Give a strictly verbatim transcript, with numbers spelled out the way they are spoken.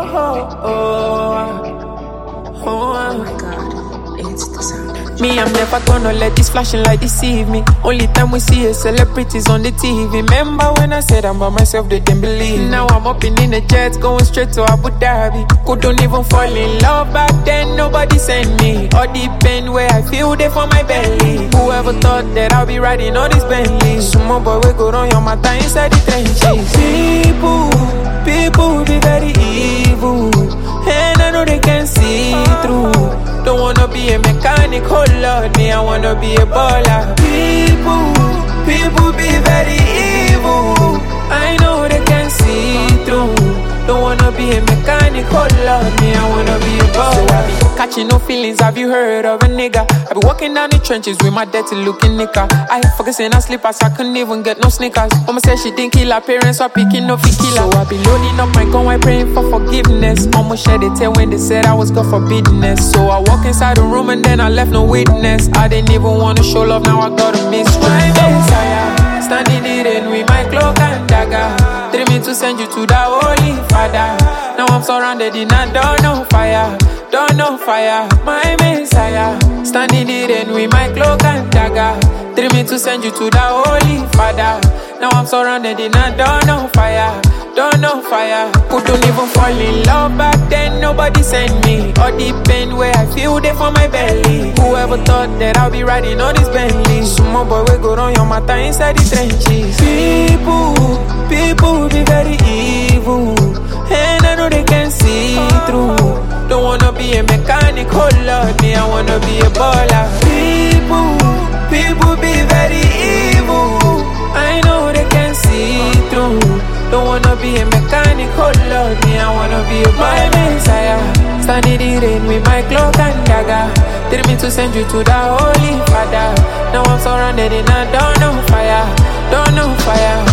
oh, oh, Oh my God, it's the sound. Me, I'm never gonna let this flashing light deceive me. Only time we see is celebrities on the T V. Remember when I said I'm by myself, they didn't believe. Now I'm up in the jets, going straight to Abu Dhabi. Couldn't even fall in love back then, nobody sent me. All the pain where I feel they for my belly. Whoever thought that I'll be riding all these Bentleys? Some boy we go on your matter inside the trenches. People, people be very evil, and I know they can see through. Don't wanna be a mechanic, oh Lord, me, I wanna be a baller. People, people be very evil, I know they can see through. Don't wanna be a mechanic, oh Lord, me, I wanna be a baller. So I be catching no feelings, have you heard of a nigga? I be walking down the trenches with my dirty looking nigga. I focusing on slippers, I couldn't even get no sneakers. Mama said she didn't kill her parents, so I picking no fi killer. So I be loading up my gun, I praying for forgiveness. Mama shed a tear when they said I was God forbiddenness. So I walk inside the room and then I left no witness. I didn't even wanna show love, now I gotta miss my Messiah. Standing in with my cloak and dagger, tell me to send you to the Holy Father. Now I'm surrounded in a don't know fire, don't know fire, my Messiah. Standing in with my cloak and dagger, tell me to send you to the Holy Father. Now I'm surrounded in a don't know fire, don't know fire. Couldn't even fall in love back then, nobody sent me. All the pain where I feel they for my belly. Whoever thought that I'll be riding all these Bentleys? Some boy we go on your matter inside the trenches. People, people be very evil, and I know they can see through. Don't wanna be a mechanic, oh Lord, me, I wanna be a baller. People, people be very evil, I know they can see through. Don't wanna be a mechanic, oh Lord, me, I wanna be a my Messiah. Standing in the rain with my cloak and dagger, tell me to send you to the Holy Father. Now I'm surrounded in a don't know fire, don't know fire.